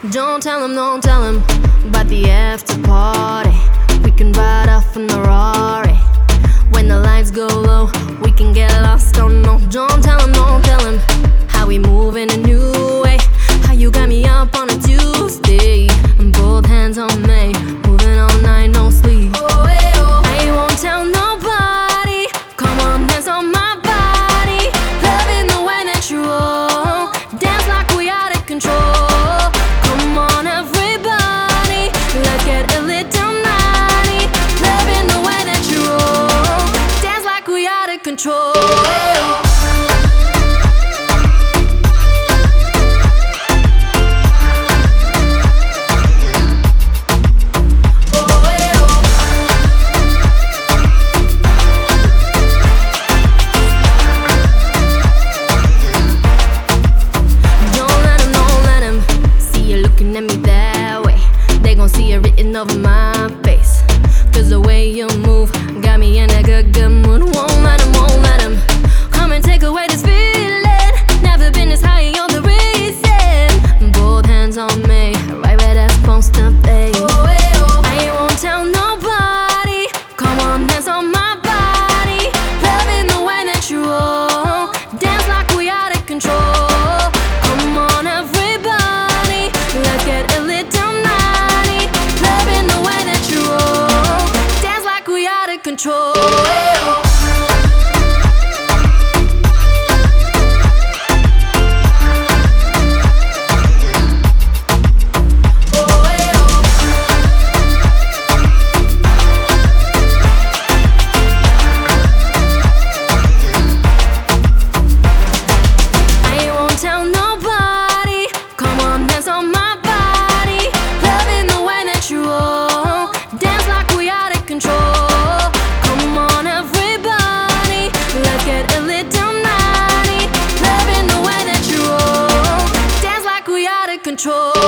Don't tell him about the after party. We can ride off in the Rari. When the lights go low, we can get lost, oh no. Don't tell him how we move in a new way. How you got me up on a Tuesday and both hands on me, moving all night, no sleep. I won't tell nobody, come on, dance on my body. Loving the way that you roll, dance like we out of control. Come on everybody, let's get a little naughty. Loving the way that you roll, dance like we out of control. At me that way, they gon' see it written over my face. Cause the way you move got me in a good mood. Won't let him come and take away this feeling. Never been this high, you're the reason. Both hands on me, right where that's supposed to be. I won't tell nobody, come on, dance on my body. Loving the way that you roll, dance like we out of control. Come on everybody, let's get a little naughty. Loving the way that you roll, dance like we out of control. I won't tell nobody, come on, dance on my body. Loving the way that you roll, dance like we out of control. Come on everybody, let's get a little naughty. Loving the way that you roll, dance like we out of control.